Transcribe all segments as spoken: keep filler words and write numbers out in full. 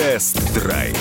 Тест-драйв.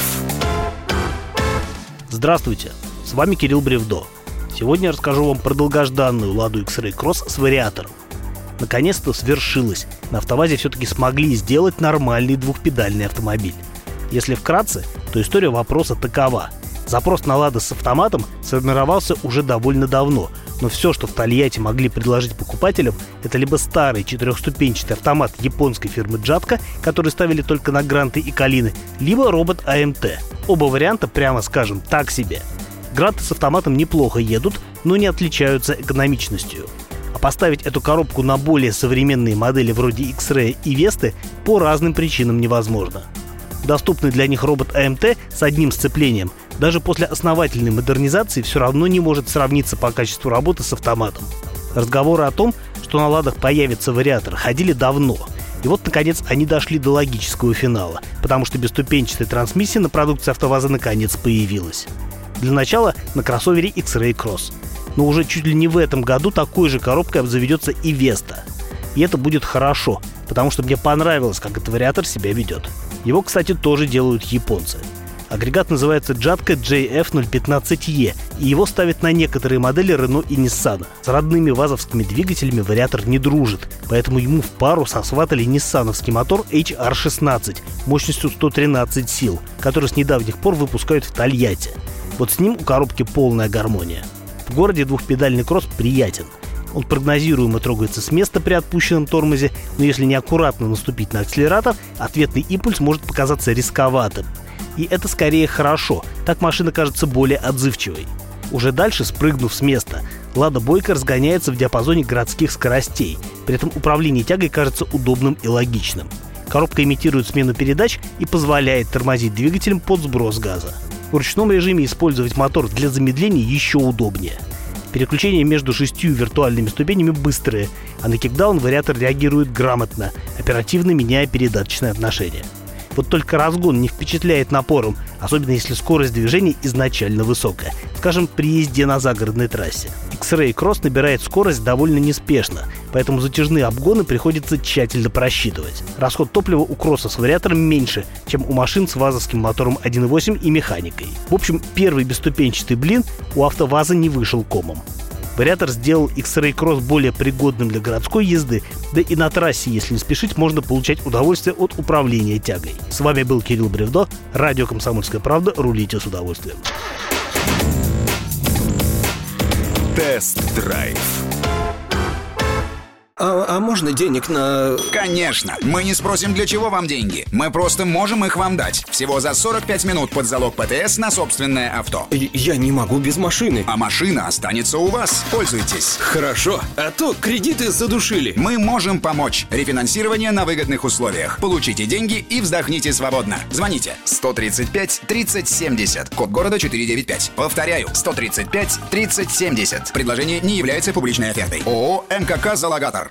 Здравствуйте, с вами Кирилл Бревдо. Сегодня я расскажу вам про долгожданную Ладу X-Ray Cross с вариатором. Наконец-то свершилось. На АвтоВАЗе все-таки смогли сделать нормальный двухпедальный автомобиль. Если вкратце, то история вопроса такова. Запрос на Лада с автоматом сформировался уже довольно давно, но все, что в Тольятти могли предложить покупателям, это либо старый четырехступенчатый автомат японской фирмы Джатка, который ставили только на Гранты и Калины, либо робот а эм тэ. Оба варианта, прямо скажем, так себе. Гранты с автоматом неплохо едут, но не отличаются экономичностью. А поставить эту коробку на более современные модели вроде X-Ray и Весты по разным причинам невозможно. Доступный для них робот а эм тэ с одним сцеплением даже после основательной модернизации все равно не может сравниться по качеству работы с автоматом. Разговоры о том, что на Ладах появится вариатор, ходили давно. И вот, наконец, они дошли до логического финала, потому что бесступенчатая трансмиссия на продукции АвтоВАЗа наконец появилась. Для начала на кроссовере X-Ray Cross. Но уже чуть ли не в этом году такой же коробкой обзаведется и Веста. И это будет хорошо, потому что мне понравилось, как этот вариатор себя ведет. Его, кстати, тоже делают японцы. Агрегат называется Джатка джей эф ноль пятнадцать и, и его ставят на некоторые модели Renault и Nissan. С родными вазовскими двигателями вариатор не дружит, поэтому ему в пару сосватали ниссановский мотор эйч ар шестнадцать мощностью сто тринадцать сил, который с недавних пор выпускают в Тольятти. Вот с ним у коробки полная гармония. В городе двухпедальный кросс приятен. Он прогнозируемо трогается с места при отпущенном тормозе, но если неаккуратно наступить на акселератор, ответный импульс может показаться рисковатым. И это скорее хорошо, так машина кажется более отзывчивой. Уже дальше, спрыгнув с места, Лада бойко разгоняется в диапазоне городских скоростей, при этом управление тягой кажется удобным и логичным. Коробка имитирует смену передач и позволяет тормозить двигателем под сброс газа. В ручном режиме использовать мотор для замедления еще удобнее. Переключения между шестью виртуальными ступенями быстрые, а на кикдаун вариатор реагирует грамотно, оперативно меняя передаточное отношение. Вот только разгон не впечатляет напором, особенно если скорость движения изначально высокая, скажем, при езде на загородной трассе. X-Ray Cross набирает скорость довольно неспешно, поэтому затяжные обгоны приходится тщательно просчитывать. Расход топлива у кросса с вариатором меньше, чем у машин с вазовским мотором один и восемь и механикой. В общем, первый бесступенчатый блин у АвтоВАЗа не вышел комом. Вариатор сделал X-Ray Cross более пригодным для городской езды, да и на трассе, если не спешить, можно получать удовольствие от управления тягой. С вами был Кирилл Бревдо, радио «Комсомольская правда». Рулите с удовольствием. Тест-драйв. А, а можно денег на... Конечно! Мы не спросим, для чего вам деньги. Мы просто можем их вам дать. Всего за сорок пять минут под залог ПТС на собственное авто. Я не могу без машины. А машина останется у вас. Пользуйтесь. Хорошо, а то кредиты задушили. Мы можем помочь. Рефинансирование на выгодных условиях. Получите деньги и вздохните свободно. Звоните сто тридцать пять тридцать семьдесят. Код города четыреста девяносто пять. Повторяю, сто тридцать пять тридцать семьдесят. Предложение не является публичной офертой. ООО «МКК Залогатор».